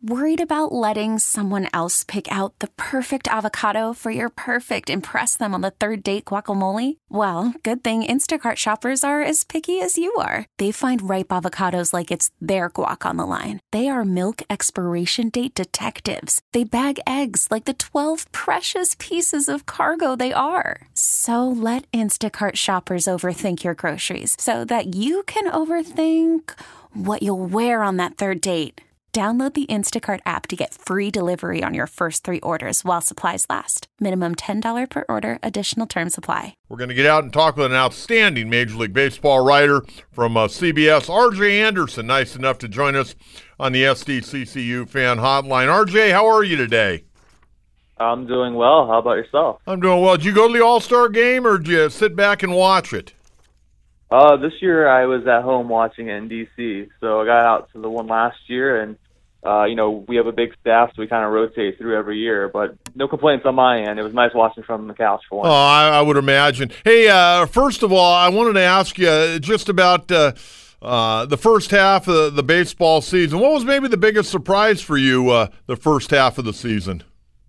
Worried about letting someone else pick out the perfect avocado for your perfect impress them on the third date guacamole? Well, good thing Instacart shoppers are as picky as you are. They find ripe avocados like it's their guac on the line. They are milk expiration date detectives. They bag eggs like the 12 precious pieces of cargo they are. So let Instacart shoppers overthink your groceries so that you can overthink what you'll wear on that third date. Download the Instacart app to get free delivery on your first 3 orders while supplies last. Minimum $10 per order. Additional terms apply. We're going to get out and talk with an outstanding Major League Baseball writer from CBS, RJ Anderson, nice enough to join us on the SDCCU Fan Hotline. RJ, how are you today? I'm doing well. How about yourself? I'm doing well. Did you go to the All-Star game or did you sit back and watch it? This year I was at home watching it in D.C., so I got out to the one last year, and, we have a big staff, so we kind of rotate through every year, but no complaints on my end. It was nice watching from the couch for once. Oh, I would imagine. Hey, first of all, I wanted to ask you just about the first half of the baseball season. What was maybe the biggest surprise for you the first half of the season?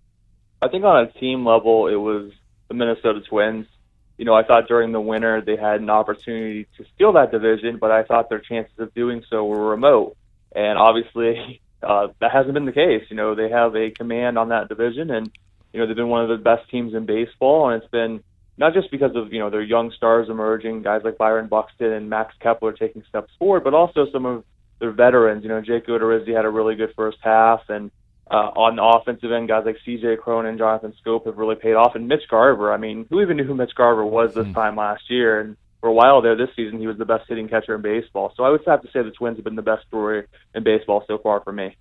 I think on a team level, it was the Minnesota Twins. I thought during the winter they had an opportunity to steal that division, but I thought their chances of doing so were remote. And obviously, that hasn't been the case. They have a command on that division, and, they've been one of the best teams in baseball. And it's been not just because of, their young stars emerging, guys like Byron Buxton and Max Kepler taking steps forward, but also some of their veterans. Jake Odorizzi had a really good first half, and on the offensive end, guys like C.J. Cron and Jonathan Scope have really paid off. And Mitch Garver, who even knew who Mitch Garver was this time last year? And for a while there this season, he was the best hitting catcher in baseball. So I would have to say the Twins have been the best story in baseball so far for me.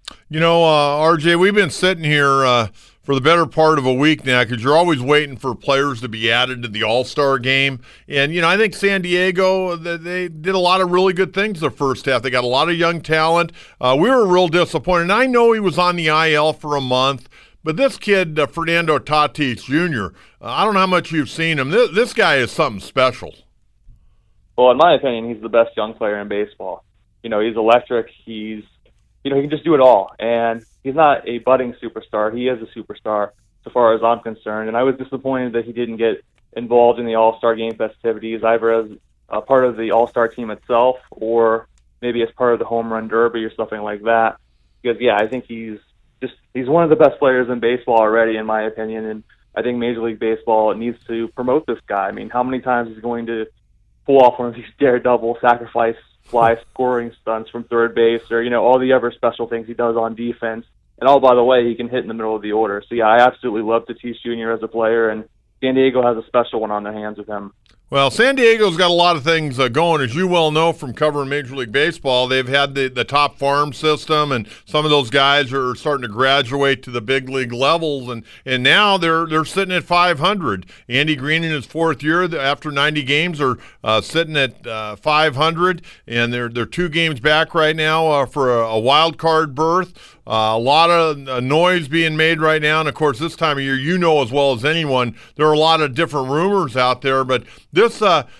RJ, we've been sitting here for the better part of a week now because you're always waiting for players to be added to the All-Star game. And, I think San Diego, they did a lot of really good things the first half. They got a lot of young talent. We were real disappointed. And I know he was on the IL for a month, but this kid, Fernando Tatis Jr., I don't know how much you've seen him. This guy is something special. Well, in my opinion, he's the best young player in baseball. He's electric. He can just do it all. And he's not a budding superstar. He is a superstar so far as I'm concerned. And I was disappointed that he didn't get involved in the All-Star game festivities, either as a part of the All-Star team itself or maybe as part of the home run derby or something like that. Because, I think he's one of the best players in baseball already, in my opinion. And I think Major League Baseball needs to promote this guy. How many times is he going to pull off one of these daredevil sacrifice fly scoring stunts from third base, or all the other special things he does on defense? And by the way, he can hit in the middle of the order. So I absolutely love Tatis Jr. as a player, and San Diego has a special one on their hands with him. Well, San Diego's got a lot of things going. As you well know from covering Major League Baseball, they've had the top farm system, and some of those guys are starting to graduate to the big league levels, and now they're sitting at 500. Andy Green in his 4th year after 90 games are sitting at 500, and they're 2 games back right now for a wild card berth. A lot of noise being made right now, and of course this time of year, as well as anyone, there are a lot of different rumors out there, but this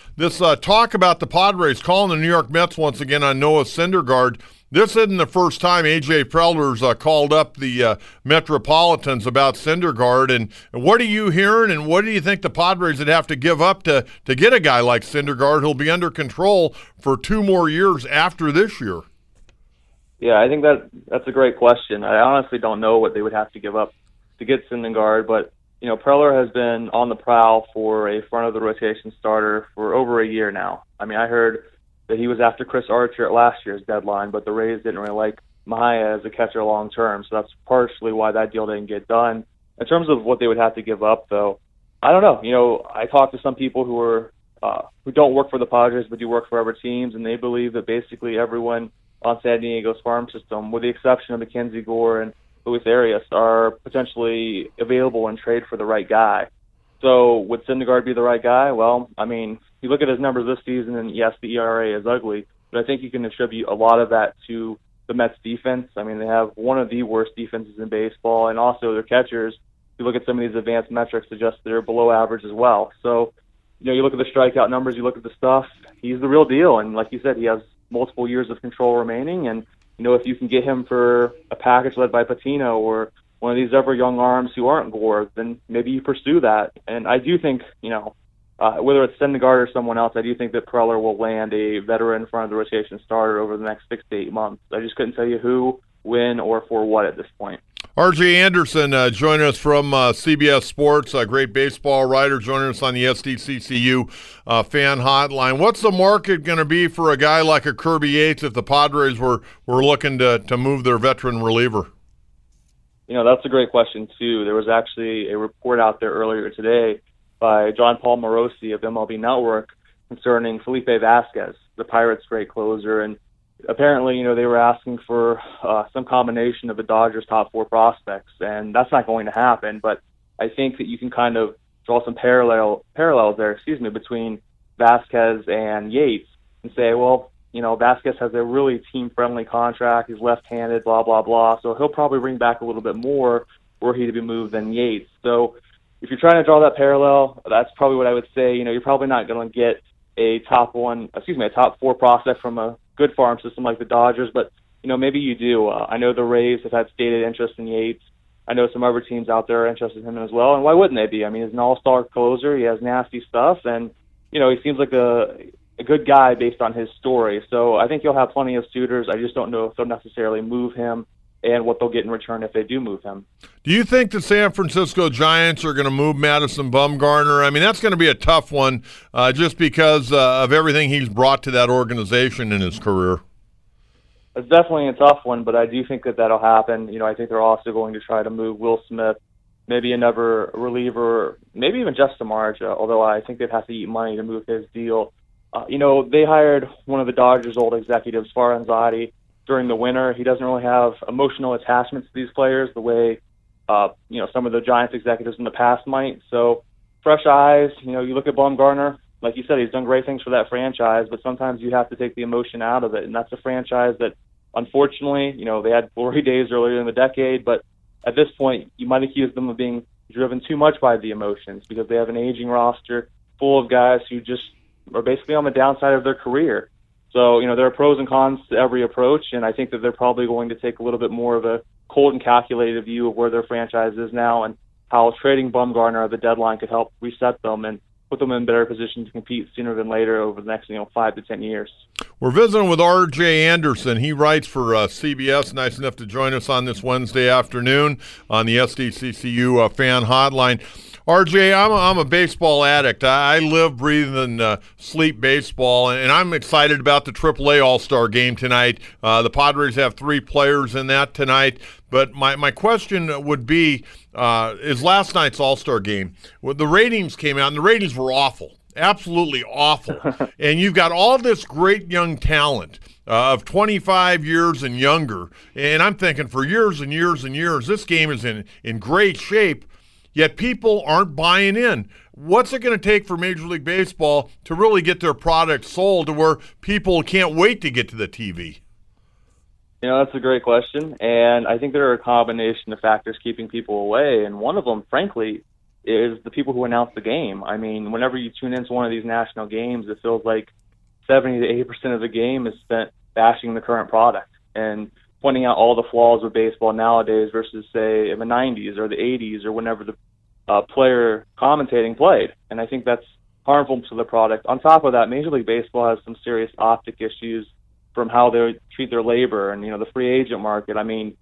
talk about the Padres calling the New York Mets once again on Noah Syndergaard, this isn't the first time A.J. Preller's called up the Metropolitans about Syndergaard, and what are you hearing, and what do you think the Padres would have to give up to get a guy like Syndergaard who'll be under control for 2 more years after this year? Yeah, I think that's a great question. I honestly don't know what they would have to give up to get Syndergaard, but Preller has been on the prowl for a front-of-the-rotation starter for over a year now. I heard that he was after Chris Archer at last year's deadline, but the Rays didn't really like Mejia as a catcher long-term, so that's partially why that deal didn't get done. In terms of what they would have to give up, though, I don't know. I talked to some people who don't work for the Padres but do work for other teams, and they believe that basically everyone on San Diego's farm system, with the exception of Mackenzie Gore and Luis Arias, are potentially available in trade for the right guy. So would Syndergaard be the right guy? Well, you look at his numbers this season, and yes, the ERA is ugly, but I think you can attribute a lot of that to the Mets defense. They have one of the worst defenses in baseball, and also their catchers, if you look at some of these advanced metrics, suggest they're below average as well. So, you look at the strikeout numbers, you look at the stuff, he's the real deal, and like you said, he has multiple years of control remaining, and if you can get him for a package led by Patino or one of these other young arms who aren't Gore, then maybe you pursue that. And I do think, whether it's Syndergaard or someone else, I do think that Preller will land a veteran in front of the rotation starter over the next 6 to 8 months. I just couldn't tell you who, when, or for what at this point. R.J. Anderson joining us from CBS Sports, a great baseball writer, joining us on the SDCCU fan hotline. What's the market going to be for a guy like a Kirby Yates if the Padres were looking to move their veteran reliever? That's a great question, too. There was actually a report out there earlier today by John Paul Morosi of MLB Network concerning Felipe Vasquez, the Pirates' great closer. And apparently, they were asking for some combination of the Dodgers' top 4 prospects, and that's not going to happen. But I think that you can kind of draw some parallels there, between Vasquez and Yates and say, well, Vasquez has a really team-friendly contract. He's left-handed, blah, blah, blah. So he'll probably bring back a little bit more were he to be moved than Yates. So if you're trying to draw that parallel, that's probably what I would say. You're probably not going to get a top 4 prospect from a good farm system like the Dodgers, but maybe you do. I know the Rays have had stated interest in Yates. I know some other teams out there are interested in him as well, and why wouldn't they be? I mean, he's an all-star closer. He has nasty stuff, and he seems like a good guy based on his story. So I think you'll have plenty of suitors. I just don't know if they'll necessarily move him and what they'll get in return if they do move him. Do you think the San Francisco Giants are going to move Madison Bumgarner? I mean, that's going to be a tough one just because of everything he's brought to that organization in his career. It's definitely a tough one, but I do think that that'll happen. I think they're also going to try to move Will Smith, maybe another reliever, maybe even Jeff Samardzija, although I think they'd have to eat money to move his deal. They hired one of the Dodgers' old executives, Farhan during the winter. He doesn't really have emotional attachments to these players the way, some of the Giants executives in the past might. So fresh eyes, you look at Bumgarner, like you said, he's done great things for that franchise, but sometimes you have to take the emotion out of it. And that's a franchise that, unfortunately, they had glory days earlier in the decade, but at this point, you might accuse them of being driven too much by the emotions because they have an aging roster full of guys who just are basically on the downside of their career. So, there are pros and cons to every approach, and I think that they're probably going to take a little bit more of a cold and calculated view of where their franchise is now and how trading Bumgarner at the deadline could help reset them and put them in a better position to compete sooner than later over the next 5 to 10 years. We're visiting with R.J. Anderson. He writes for CBS, nice enough to join us on this Wednesday afternoon on the SDCCU fan hotline. RJ, I'm a baseball addict. I live, breathe, and sleep baseball, and I'm excited about the AAA All-Star game tonight. The Padres have 3 players in that tonight. But my question would be, is last night's All-Star game, the ratings came out, and the ratings were awful, absolutely awful. And you've got all this great young talent of 25 years and younger, and I'm thinking for years and years and years, this game is in great shape. Yet people aren't buying in. What's it going to take for Major League Baseball to really get their product sold to where people can't wait to get to the TV? That's a great question, and I think there are a combination of factors keeping people away, and one of them, frankly, is the people who announce the game. I mean, whenever you tune into one of these national games, it feels like 70 to 80% of the game is spent bashing the current product and pointing out all the flaws of baseball nowadays versus, say, in the 90s or the 80s or whenever the player commentating played. And I think that's harmful to the product. On top of that, Major League Baseball has some serious optic issues from how they treat their labor and, the free agent market. I mean,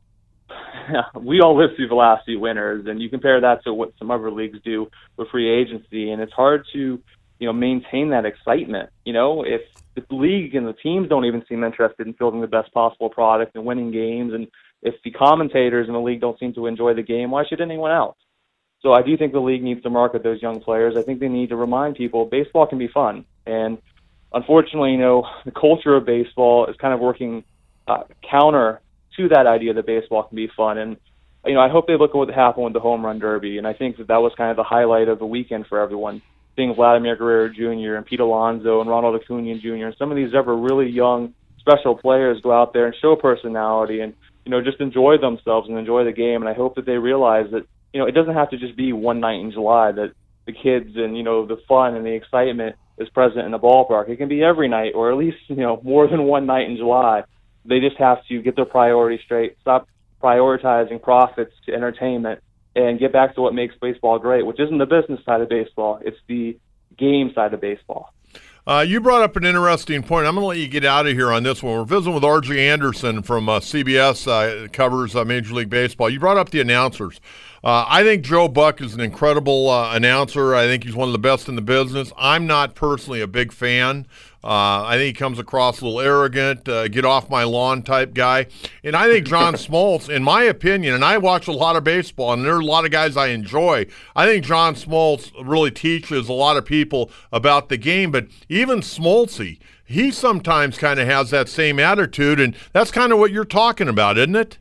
we all lived through the last few winters, and you compare that to what some other leagues do with free agency, and it's hard to, maintain that excitement. If the league and the teams don't even seem interested in building the best possible product and winning games, and if the commentators in the league don't seem to enjoy the game, why should anyone else? So I do think the league needs to market those young players. I think they need to remind people baseball can be fun. And unfortunately, the culture of baseball is kind of working counter to that idea that baseball can be fun. And, I hope they look at what happened with the Home Run Derby. And I think that was kind of the highlight of the weekend for everyone. Seeing Vladimir Guerrero Jr. and Pete Alonso and Ronald Acuna Jr. and some of these ever really young, special players go out there and show personality and, just enjoy themselves and enjoy the game. And I hope that they realize that, it doesn't have to just be one night in July that the kids and, the fun and the excitement is present in the ballpark. It can be every night or at least, more than one night in July. They just have to get their priorities straight, stop prioritizing profits to entertainment, and get back to what makes baseball great, which isn't the business side of baseball. It's the game side of baseball. You brought up an interesting point. I'm going to let you get out of here on this one. We're visiting with R.J. Anderson from CBS, covers Major League Baseball. You brought up the announcers. I think Joe Buck is an incredible announcer. I think he's one of the best in the business. I'm not personally a big fan. I think he comes across a little arrogant, get off my lawn type guy. And I think John Smoltz, in my opinion, and I watch a lot of baseball, and there are a lot of guys I enjoy, I think John Smoltz really teaches a lot of people about the game. But even Smoltzy, he sometimes kind of has that same attitude, and that's kind of what you're talking about, isn't it?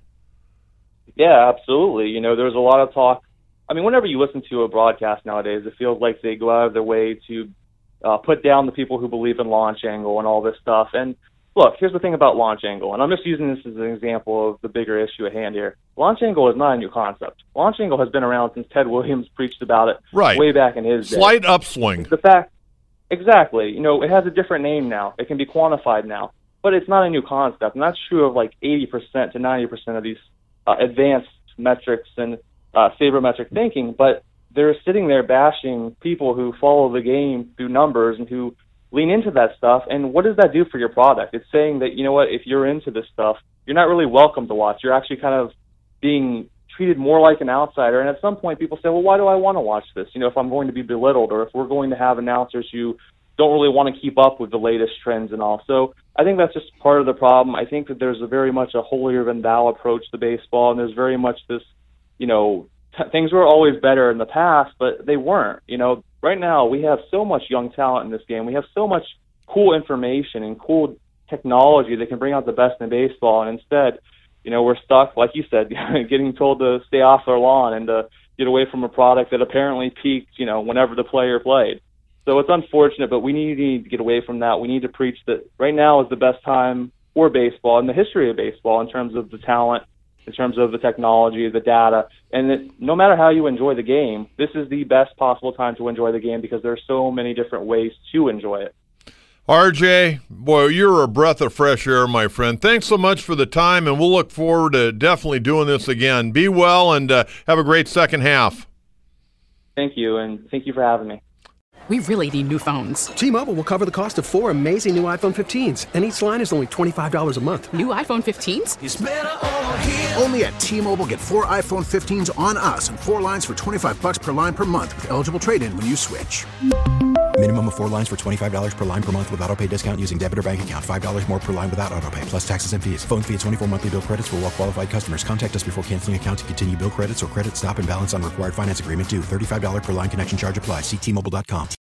Yeah, absolutely. There's a lot of talk. I mean, whenever you listen to a broadcast nowadays, it feels like they go out of their way to put down the people who believe in launch angle and all this stuff. And look, here's the thing about launch angle, and I'm just using this as an example of the bigger issue at hand here. Launch angle is not a new concept. Launch angle has been around since Ted Williams preached about it way back in his day. Slight upswing. The fact, exactly. It has a different name now. It can be quantified now, but it's not a new concept, and that's true of like 80% to 90% of these advanced metrics and sabermetric thinking. But they're sitting there bashing people who follow the game through numbers and who lean into that stuff. And what does that do for your product? It's saying that, if you're into this stuff, you're not really welcome to watch. You're actually kind of being treated more like an outsider. And at some point, people say, well, why do I want to watch this? If I'm going to be belittled, or if we're going to have announcers who don't really want to keep up with the latest trends and all. So I think that's just part of the problem. I think that there's very much a holier than thou approach to baseball, and there's very much this, things were always better in the past, but they weren't. Right now we have so much young talent in this game. We have so much cool information and cool technology that can bring out the best in baseball. And instead, we're stuck, like you said, getting told to stay off their lawn and to get away from a product that apparently peaked, whenever the player played. So it's unfortunate, but we need to get away from that. We need to preach that right now is the best time for baseball in the history of baseball in terms of the talent, in terms of the technology, the data, and that no matter how you enjoy the game, this is the best possible time to enjoy the game because there are so many different ways to enjoy it. RJ, boy, you're a breath of fresh air, my friend. Thanks so much for the time, and we'll look forward to definitely doing this again. Be well and have a great second half. Thank you, and thank you for having me. We really need new phones. T-Mobile will cover the cost of 4 amazing new iPhone 15s, and each line is only $25 a month. New iPhone 15s? It's better over here. Only at T-Mobile, get 4 iPhone 15s on us and 4 lines for $25 per line per month with eligible trade-in when you switch. Minimum of 4 lines for $25 per line per month with autopay discount using debit or bank account. $5 more per line without autopay, plus taxes and fees. Phone fee at 24 monthly bill credits for well-qualified customers. Contact us before canceling account to continue bill credits or credit stop and balance on required finance agreement due. $35 per line connection charge applies. See T-Mobile.com.